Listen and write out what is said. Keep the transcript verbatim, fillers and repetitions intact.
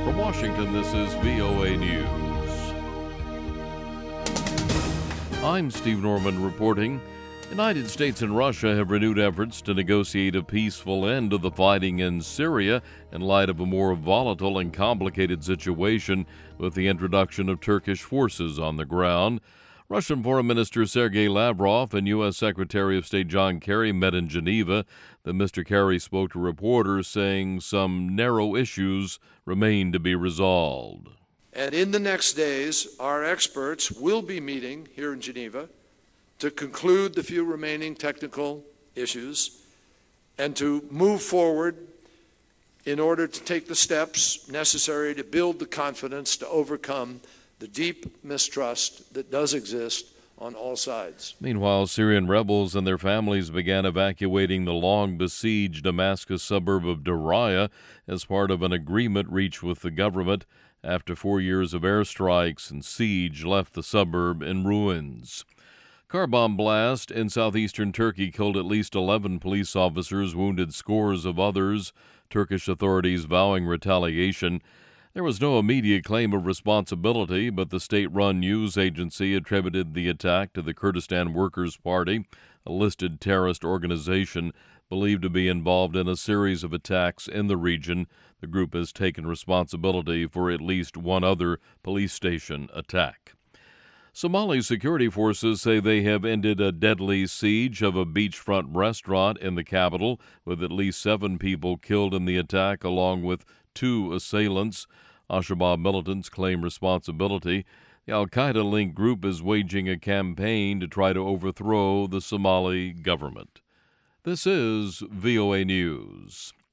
From Washington, this is V O A News. I'm Steve Norman reporting. United States and Russia have renewed efforts to negotiate a peaceful end to the fighting in Syria in light of a more volatile and complicated situation with the introduction of Turkish forces on the ground. Russian Foreign Minister Sergei Lavrov and U S Secretary of State John Kerry met in Geneva. Then Mister Kerry spoke to reporters, saying some narrow issues remain to be resolved. And in the next days, our experts will be meeting here in Geneva to conclude the few remaining technical issues and to move forward in order to take the steps necessary to build the confidence to overcome the deep mistrust that does exist on all sides. Meanwhile, Syrian rebels and their families began evacuating the long-besieged Damascus suburb of Daraya as part of an agreement reached with the government after four years of airstrikes and siege left the suburb in ruins. Car bomb blast in southeastern Turkey killed at least eleven police officers, wounded scores of others, Turkish authorities vowing retaliation. There was no immediate claim of responsibility, but the state-run news agency attributed the attack to the Kurdistan Workers' Party, a listed terrorist organization believed to be involved in a series of attacks in the region. The group has taken responsibility for at least one other police station attack. Somali security forces say they have ended a deadly siege of a beachfront restaurant in the capital, with at least seven people killed in the attack, along with two assailants. Al-Shabaab militants claim responsibility. The al-Qaeda-linked group is waging a campaign to try to overthrow the Somali government. This is V O A News.